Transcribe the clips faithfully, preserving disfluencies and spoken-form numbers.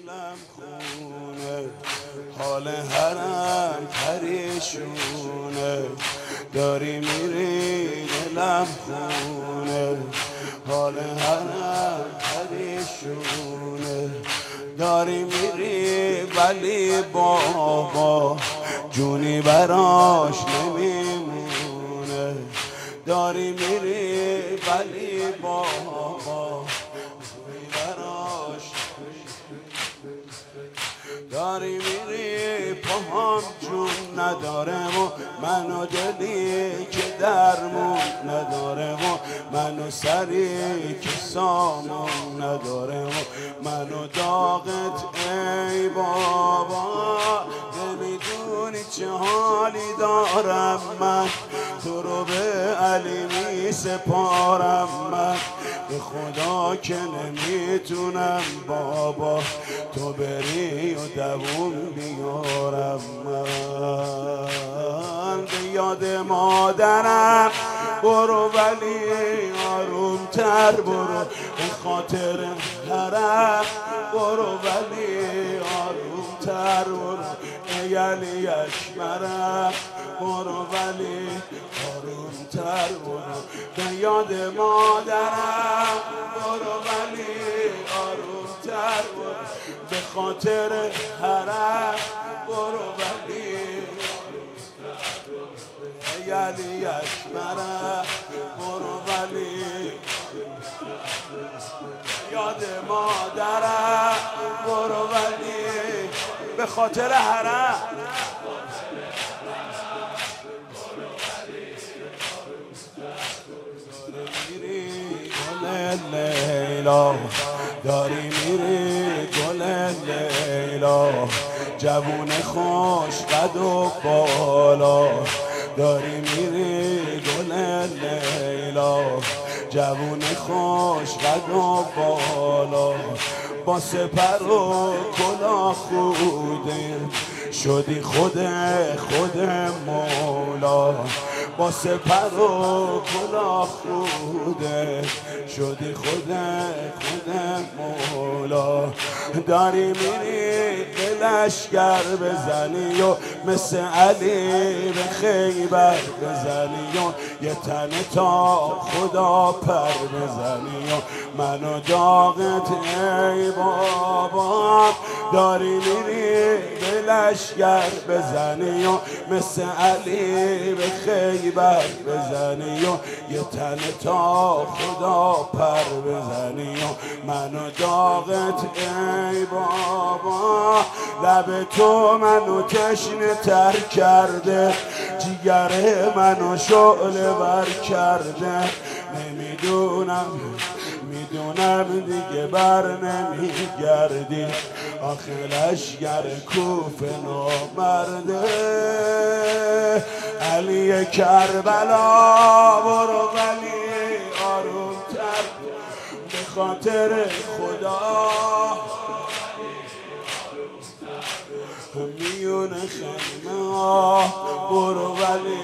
دلم خونه، حال هرم پریشونه، داری میری دلم خونه، حال هرم پریشونه، داری میری ولی بابا جونی براش نمیمونه، داری میری ولی بابا جونی براش، داری میری پاهم جون نداره و منو دلی که درمون نداره و منو سری که سامون نداره و منو داغت ای بابا، نمیدونی چه حالی دارم من، تو رو به علی می سپارم من، به خدا که نمیتونم بابا تو بری و دووم بیارم من، به یاد مادرم برو ولی آروم تر برو، به خاطر حرم برو ولی آروم تر برو، ای علی اکبرم برو ولی آروم تر برو، به یاد مادرم برو ولی آروم تر برو، به خاطر حرم برو ولی ای علی اکبرم برو ولی یاد مادرم برو ولی به خاطر حرم لیلا، داری میری گل لیلا، جوون خوش قد و بالا، داری میری گل لیلا، جوون خوش قد و بالا، با سپر و کلاه خوده شدی خود خود مولا، با سپر و کلاه خوده شدی خود خود مولا، داری میری به لشگر بزنی و مثل علی به خیبر بزنی و یه تن تا خدا پر بزنی و منو داغت ای بابا، داری میری به لشگر بزنی و مثل علی به خیبر بزنی و یه تن تا خدا پر بزنی و منو داغت ای بابا، لب تو منو تشنه تر کرده، جیگر منو شعله ور کرده، نمیدونم میدونم دیگه بر نمیگردی، آخه لشگر کوفه نامرده، علی کربلا برو ولی آروم تر به خاطر خدا، میون خیمه ها برو ولی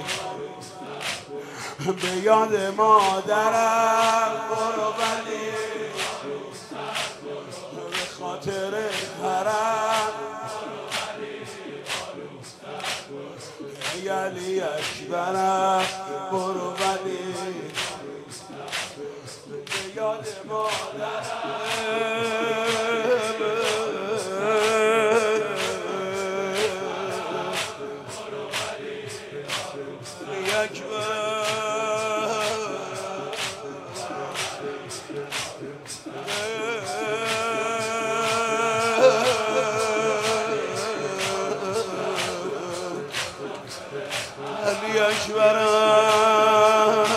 به یاد مادرم برو ولی به خاطر حرم ای علی اکبرم برو ولی به یاد مادرم علی اکبرم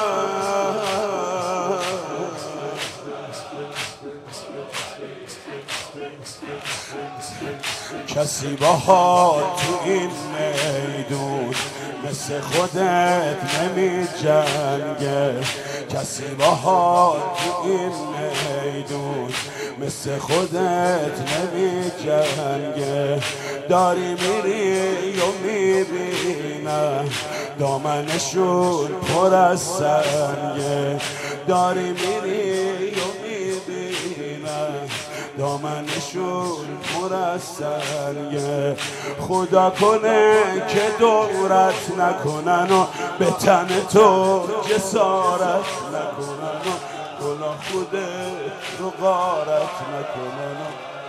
کسی باها تو این میدون مثل خودت نمی جنگه، کسی باها تو این میدون مثل خودت نمی جنگه، داری میری و میبینم دامنشون پر از سنگه، داری میری و میبینم دامنشون مرسل. خدا کنه که دورت نکنن و به تن تو جسارت نکنن و کلاه خودت رو غارت نکنن.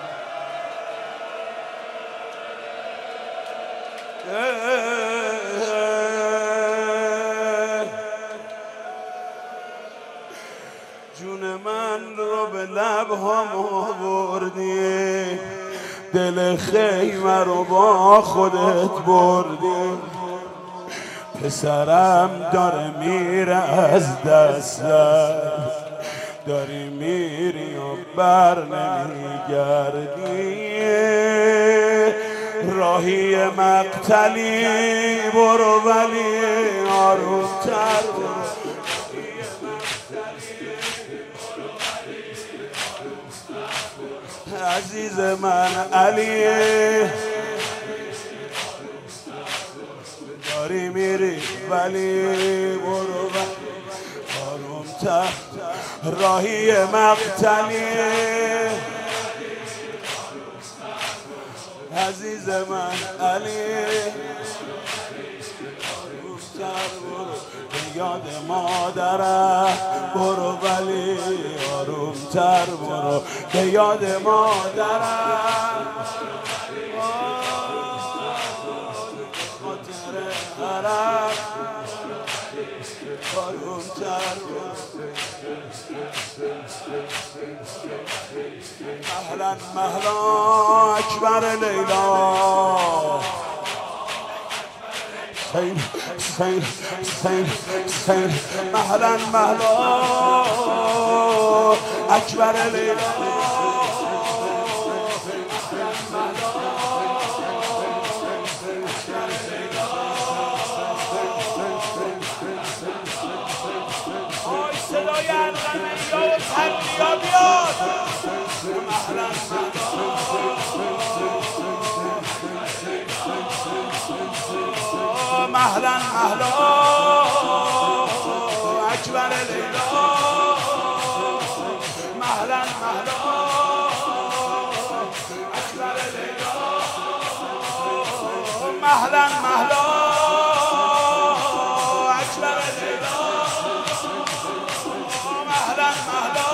جون من رو به لبهام آوردی، دل خیمه رو با خودت بردی. پسرم داره میره از دستم، داری میری و بر نمیگردی. راهی مقتلی برو ولی آرومتر برو. عزیز من علی داری میری ولی برو ولی آرومتر. راهی مقتلی عزیز من علی آرومتر برو. به یاد مادرم برو ولی آرومتر برو. به یاد مادرم خاطر حرم آرومتر برو. مهلا مهلا اکبر لیلا سین سین سین سین. مهلا مهلا اکبر لیلا صدای ارغنیا و تنبیا بیاد. مهلا مهلا مهلا اکبر لیلا. مهلا مهلا اکبر لیلا. مهلا مهلا اکبر لیلا. مهلا مهلا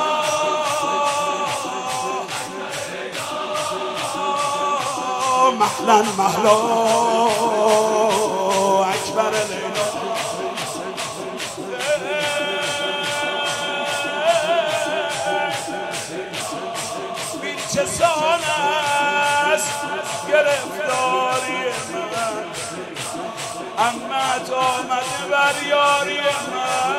مهلا مهلا اکبر لیلا. بین چه سان است گرفتاری من، امت آمده بر یاری من.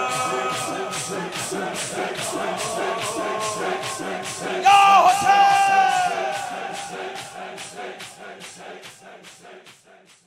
یا حسین